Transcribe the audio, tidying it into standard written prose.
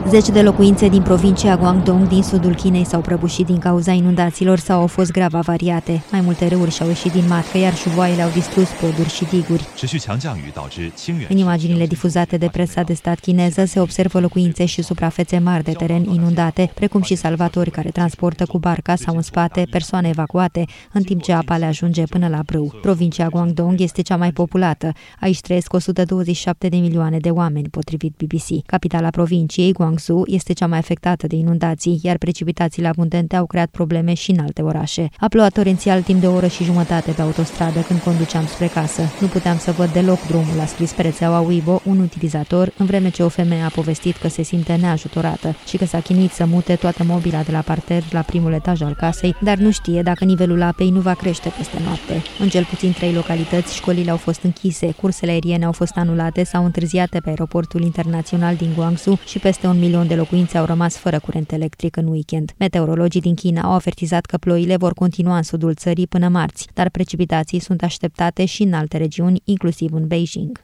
Zeci de locuințe din provincia Guangdong din sudul Chinei s-au prăbușit din cauza inundațiilor sau au fost grav avariate. Mai multe râuri și-au ieșit din matcă, iar șuvoaiele au distrus poduri și diguri. În imaginile difuzate de presa de stat chineză se observă locuințe și suprafețe mari de teren inundate, precum și salvatori care transportă cu barca sau în spate persoane evacuate, în timp ce apa le ajunge până la brâu. Provincia Guangdong este cea mai populată. Aici trăiesc 127 de milioane de oameni, potrivit BBC. Capitala provinciei, Guangzhou, este cea mai afectată de inundații, iar precipitațiile abundente au creat probleme și în alte orașe. A plouat torențial timp de o oră și jumătate pe autostradă când conduceam spre casă. Nu puteam să văd deloc drumul, a scris pe rețeaua Weibo un utilizator, în vreme ce o femeie a povestit că se simte neajutorată și că s-a chinuit să mute toată mobila de la parter la primul etaj al casei, dar nu știe dacă nivelul apei nu va crește peste noapte. În cel puțin 3 localități, școlile au fost închise, cursele aeriene au fost anulate sau întârziate pe aeroportul internațional din Guangzhou și peste 1 milion de locuințe au rămas fără curent electric în weekend. Meteorologii din China au avertizat că ploile vor continua în sudul țării până marți, dar precipitații sunt așteptate și în alte regiuni, inclusiv în Beijing.